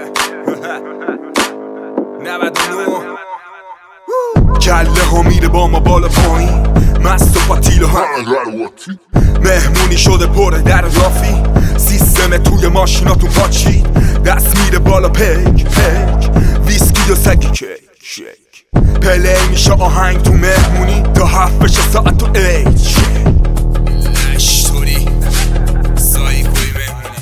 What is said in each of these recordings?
کله ها میره با ما بالا پایین، مست و پاتیل و مهمونی شده پر در رافی، سیستم توی ماشیناتون پاچید، دست میره بالا پیک پیک، ویسکی و سگی کیک شیک، پلی میشه آهنگ تو مهمونی تا 7 بشه ساعت تو ایج اشتوری سایکوی مهمونی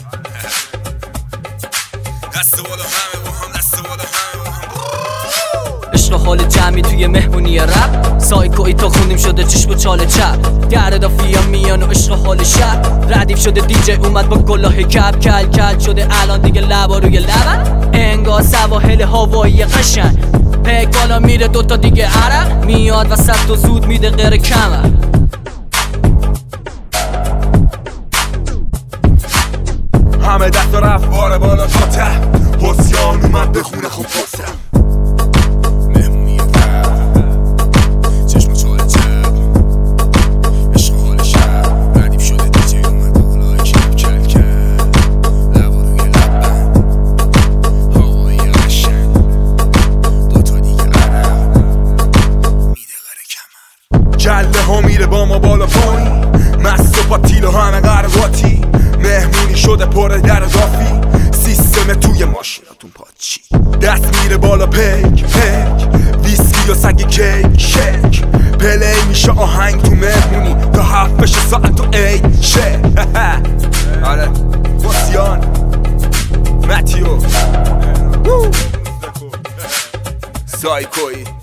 دست بالا همه با هم، دست بالا همه با هم. عشق حال جمعی توی مهمونی رپ، سایکوی تا خونیم شده چشم و چال چپ، گرد دافیا میان و عشق حال شب، ردیف شده دیجی اومد با کلاه کپ، کل کل شده الان دیگه لبا روی لبن، انگار سواحل هوایی قشنگ، پک بالا میره دوتا دیگه عرق میاد وسط و زود میده غیر کمر. همه دست رفت باره بالا تا ته، حسیان اومد بخونه خوب پستم مهمونی چشم و چال چپ، عشق حال شب، ردیف شده دیجی اومد بالا کپ کل کل، لبا روی لبن هوایی قشنگ، دوتا دیگه عرق میده غیر کمر. کله ها میره با ما بالا پایین، مست و پاتیل و همه قرقاتی، مهمونی شده پر در رافی، سیستم توی ماشیناتون پاچی، دست میره بالا پیک پیک، ویسکی و سگی کیک شیک، پلی میشه آهنگ تو مهمونی تا 7 بشه ساعت تو ایج شه. آره واسیان متیو سایکوی